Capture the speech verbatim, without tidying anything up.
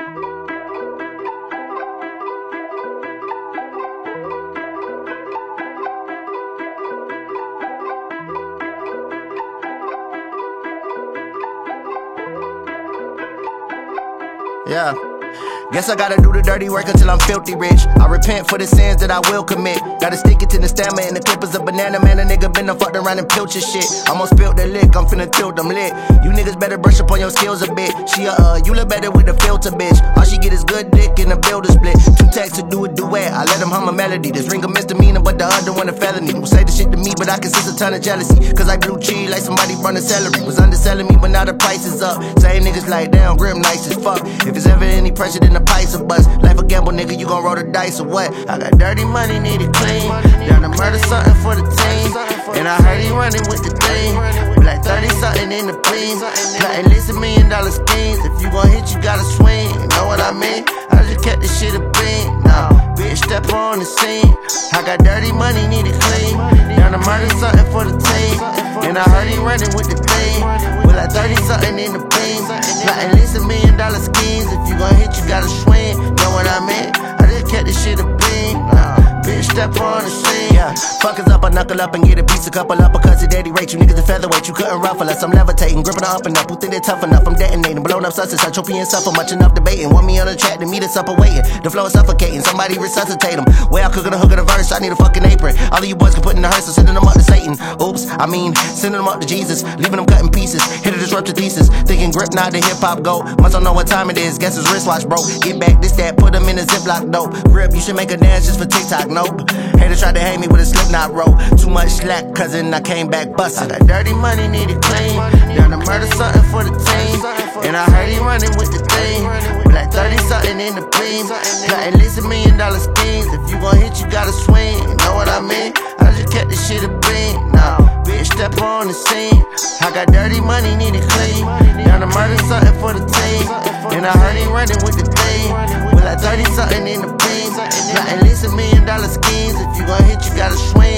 Yeah. Guess I gotta do the dirty work until I'm filthy rich. I repent for the sins that I will commit. Gotta stick it to the stammer and the clippers of banana. Man, a nigga been done fucked around and pilch your shit. Almost spilled the lick, I'm finna tilt them lit. You niggas better brush up on your skills a bit. She a uh, you look better with the filter, bitch. All she get is good dick and a builder split. Two texts to do a duet, I let him hum a melody. This ring a misdemeanor, but the other one a felony. Don't say the shit to me, but I can sense a ton of jealousy. Cause I blew cheese like somebody run a celery. Was underselling me, but now the price is up. Same niggas like, damn, grim nice as fuck. If it's ever any pressure, then the price will bust. Life a gamble, nigga, you gon' roll the dice or what? I got dirty money, need it clean. Down to murder something for the team. And I heard he running with the thing. We like thirty something in the plane. Plotting list of million dollar schemes. If you gon' hit, you gotta swing. You know what I mean? I just kept this shit a bean. Nah, bitch, step on the scene. I got dirty money, need it clean. Down to murder something for the team. And I heard he running with the thing. We like thirty something in the plane. Plotting list of million dollar schemes. If you gon' hit, you gotta swing. Know what I mean? I just kept this shit a bean. Nah, bitch, step on the scene. Yeah, fuckers up, I knuckle up and get a piece, a couple uppercuts to daddy rate. You niggas a featherweight, you couldn't ruffle us. I'm levitating, gripping her up and up. Who think they tough enough? I'm detonating, blown up substance. I choke and suffer, much enough debating. Want me on the track to meet us up waiting. The flow is suffocating, somebody resuscitate them. Way out cooking a hook of the verse, I need a fucking apron. All of you boys can put in the hearse, so sending them up to Satan. Oops, I mean, sending them up to Jesus, leaving them cutting pieces. Hit a disruptive thesis, thinking grip not the hip hop go. Must don't know what time it is, guess his wristwatch broke. Get back this, that, put them in a Ziploc dope. Grip, you should make a dance just for TikTok, nope. Haters tried to hate me with a slip knot rope. Too much slack, cousin, I came back bustin'. I got dirty money, need it clean. Down to murder something for the team. And I heard he running with the thing. We like thirty something in the plane. Plotting list of million dollar schemes. If you gon' hit, you gotta swing. You know what I mean? I just kept this shit a bean. Nah, bitch, step on the scene. I got dirty money, need it clean. Down to murder something for the team. And I heard he running with the thing. We like thirty something in the plane. Plotting list of million dollar schemes. If you gon' hit, you gotta swing.